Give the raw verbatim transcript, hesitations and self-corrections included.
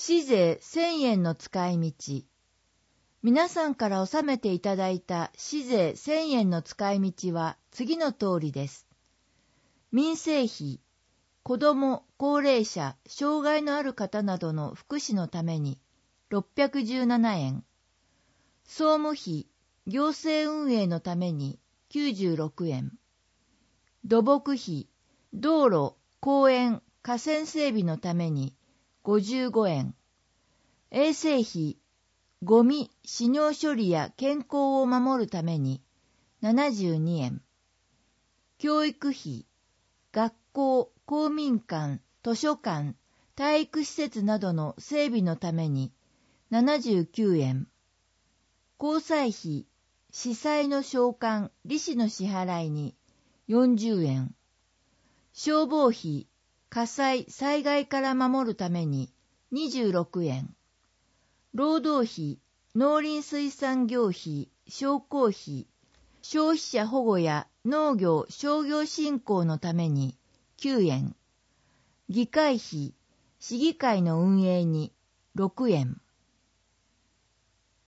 市税せんえんの使い道。皆さんから納めていただいた市税せんえんの使い道は次の通りです。民生費、子ども、高齢者、障害のある方などの福祉のためにろっぴゃくじゅうななえん。総務費、行政運営のためにきゅうじゅうろくえん。土木費、道路、公園、河川整備のためにごじゅうごえん。衛生費、ゴミ、死尿処理や健康を守るためにななじゅうにえん。教育費、学校、公民館、図書館、体育施設などの整備のためにななじゅうきゅうえん。交際費、司祭の償還、利子の支払いによんじゅうえん。消防費、火災、災害から守るためににじゅうろくえん。労働費、農林水産業費、商工費、消費者保護や農業・商業振興のためにきゅうえん。議会費、市議会の運営にろくえん。